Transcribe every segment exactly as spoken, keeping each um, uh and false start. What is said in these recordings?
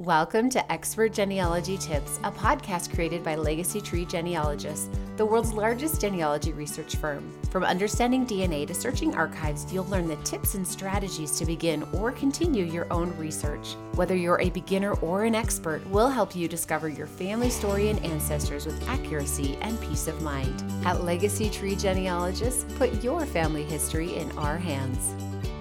Welcome to Expert Genealogy Tips, a podcast created by Legacy Tree Genealogists, the world's largest genealogy research firm. From understanding D N A to searching archives, you'll learn the tips and strategies to begin or continue your own research. Whether you're a beginner or an expert, we'll help you discover your family story and ancestors with accuracy and peace of mind. At Legacy Tree Genealogists, put your family history in our hands.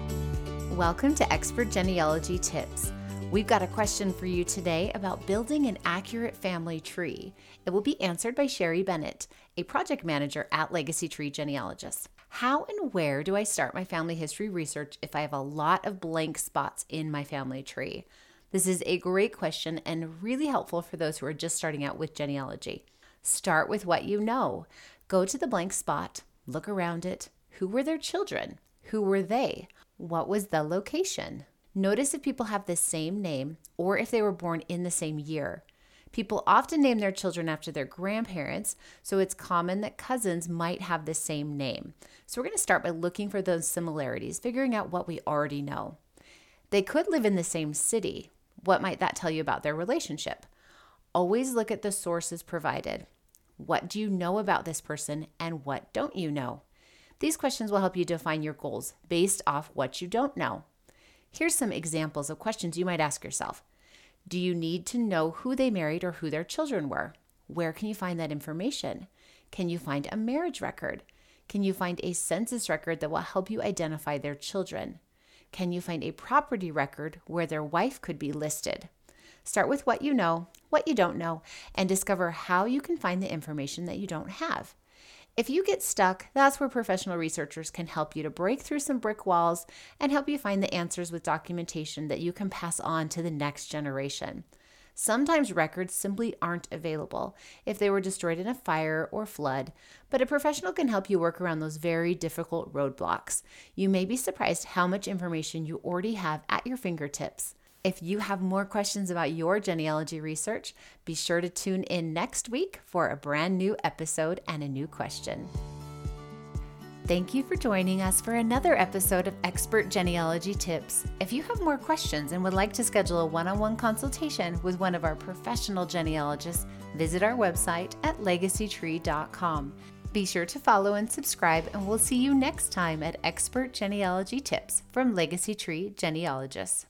Welcome to Expert Genealogy Tips. We've got a question for you today about building an accurate family tree. It will be answered by Sherry Bennett, a project manager at Legacy Tree Genealogists. How and where do I start my family history research if I have a lot of blank spots in my family tree? This is a great question and really helpful for those who are just starting out with genealogy. Start with what you know. Go to the blank spot, look around it. Who were their children? Who were they? What was the location? Notice if people have the same name or if they were born in the same year. People often name their children after their grandparents, so it's common that cousins might have the same name. So we're going to start by looking for those similarities, figuring out what we already know. They could live in the same city. What might that tell you about their relationship? Always look at the sources provided. What do you know about this person and what don't you know? These questions will help you define your goals based off what you don't know. Here's some examples of questions you might ask yourself. Do you need to know who they married or who their children were? Where can you find that information? Can you find a marriage record? Can you find a census record that will help you identify their children? Can you find a property record where their wife could be listed? Start with what you know, what you don't know, and discover how you can find the information that you don't have. If you get stuck, that's where professional researchers can help you to break through some brick walls and help you find the answers with documentation that you can pass on to the next generation. Sometimes records simply aren't available if they were destroyed in a fire or flood, but a professional can help you work around those very difficult roadblocks. You may be surprised how much information you already have at your fingertips. If you have more questions about your genealogy research, be sure to tune in next week for a brand new episode and a new question. Thank you for joining us for another episode of Expert Genealogy Tips. If you have more questions and would like to schedule a one-on-one consultation with one of our professional genealogists, visit our website at legacy tree dot com. Be sure to follow and subscribe, and we'll see you next time at Expert Genealogy Tips from Legacy Tree Genealogists.